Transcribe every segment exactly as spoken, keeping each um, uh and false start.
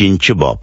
ikkinchi bob.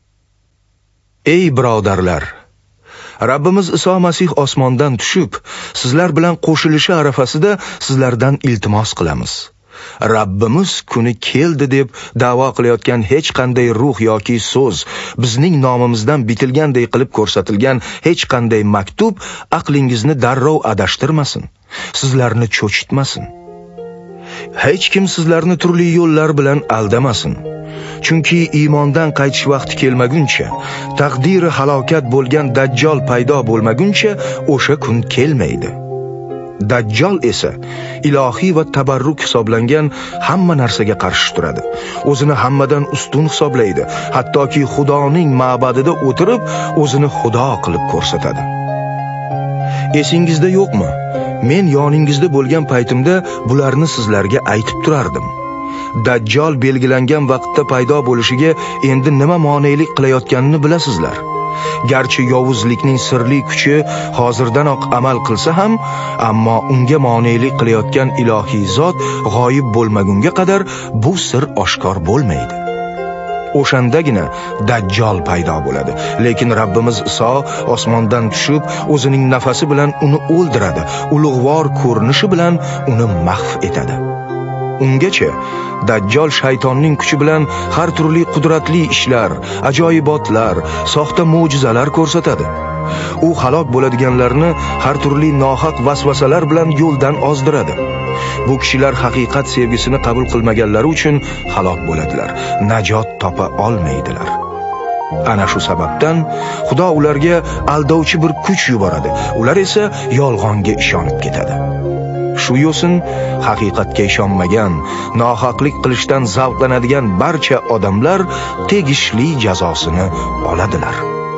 Ey birodarlar, Rabbimiz Iso Masih osmondan tushib, sizlar bilan qo'shilishi arafasida sizlardan iltimos qilamiz. Rabbimiz kuni keldi deb da'vo qilayotgan hech qanday ruh yoki so'z, bizning nomimizdan bitilganday qilib ko'rsatilgan hech qanday maktub aqlingizni darrov adashtirmasin, sizlarni cho'chitmasin. Hech kim sizlarni turli yo'llar bilan aldamasin. Chunki iymondan qaytish vaqti kelmaguncha, taqdiri halokat bo'lgan Dajjal paydo bo'lmaguncha o'sha kun kelmaydi. Dajjal esa ilohiy va tabarruk hisoblangan hamma narsaga qarshi turadi. O'zini hammadan ustun hisoblaydi, hattoki Xudoning ma'badida o'tirib, o'zini Xudo qilib ko'rsatadi. Esingizda yo'qmi? Men yoningizda bo'lgan paytimda bularni sizlarga aytib turardim. Dajjal belgilangan vaqtda paydo bo'lishiga endi nima monelik qilayotganini bilasizlar. Garchi yovuzlikning sirli kuchi hozirdanoq amal qilsa ham, ammo unga monelik qilayotgan ilohiy zot g'oyib bo'lmagunga qadar bu sir oshkor bo'lmaydi. O'shandagina Dajjal paydo bo'ladi. Lekin Rabbimiz Iso osmondan tushib, o'zining nafasi bilan uni o'ldiradi, ulug'vor ko'rinishi bilan uni mahv etadi. Ungacha Dajjal shaytonning kuchi bilan har turli qudratli ishlar, ajoyibotlar, soxta mo'jizalar ko'rsatadi. U halok bo'ladiganlarni har turli nohaq vasvasalar bilan yo'ldan ozdiradi. Bu kishilar haqiqat sevgisini qabul qilmaganlari uchun halok bo'ladilar, najot topa olmaydilar. Ana shu sababdan Xudo ularga aldovchi bir kuch yuboradi. Ular esa yolg'onga ishonib ketadi. Shu yo'sin haqiqatga ishonmagan, nohaqlik qilishdan zavqlanadigan barcha odamlar tegishli jazosini oladilar.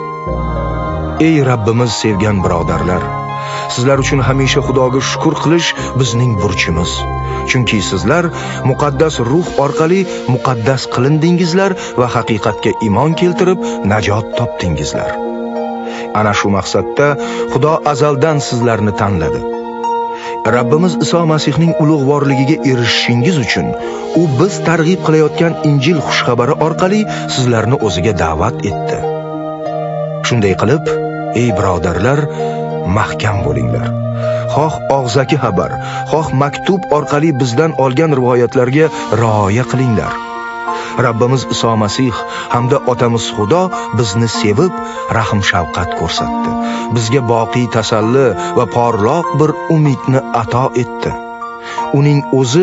Ey Rabbimiz sevgan birodarlar, sizlar uchun hamisha Xudoga shukr qilish bizning burchimiz. Chunki sizlar muqaddas ruh orqali muqaddas qilindingizlar va haqiqatga iymon keltirib najot topdingizlar. Ana shu maqsadda Xudo azaldan sizlarni tanladi. Rabbimiz Iso Masihning ulug'vorligiga erishishingiz uchun u biz targ'ib qilayotgan Injil xushxabari orqali sizlarni o'ziga da'vat etdi. Shunday qilib, ey birodarlar, mahkam bo'linglar. Xoh og'zaki xabar, xoh maktub orqali bizdan olgan rivoyatlarga rioya qilinglar. Rabbimiz Iso Masih hamda otamiz Xudo bizni sevib, rahm shafqat ko'rsatdi. Bizga boqiy tasalli va porloq bir umidni ato etdi. Uning o'zi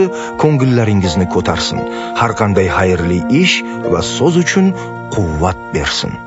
ko'ngillaringizni ko'tarsin, har qanday xayrli ish va so'z uchun quvvat bersin.